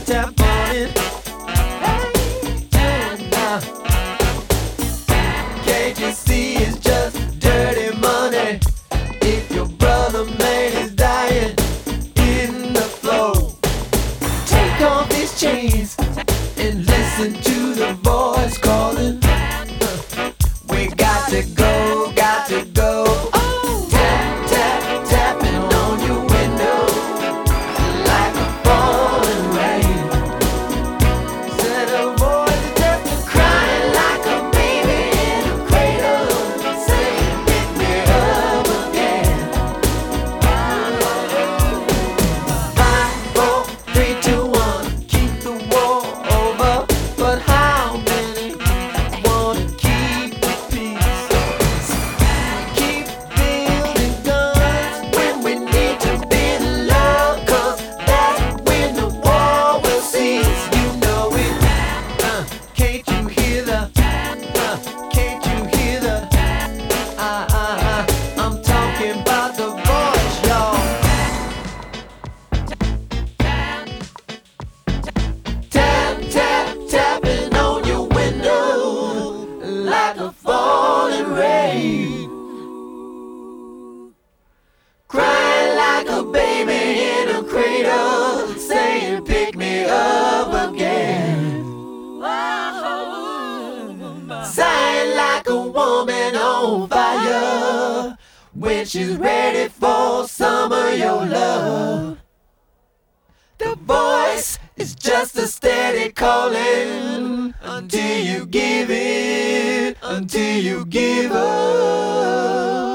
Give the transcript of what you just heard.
tap on it. Hey, now, can't you see it's just dirty money? If your brother man is dying in the flow, take off his chains and listen to the voice calling. We got to go, got to go. Tap, tap, tapping on your window like a falling rain. Said a voice is just crying like a baby in a cradle, saying, pick me up again. 5, 4, 3, 2, 1. Keep the war over, but how many wanna keep the peace? Keep building guns when we need to build love, 'cause that's when the war will cease. You know it. Can't you hear the? Can't you hear the? I'm talking about the voice, y'all. Tap, tap, tapping on your window like a falling rain. Crying like a baby in a cradle, saying, pick me up again. Sighing like a woman on fire when she's ready for some of your love. The voice is just a steady calling until you give it, until you give up.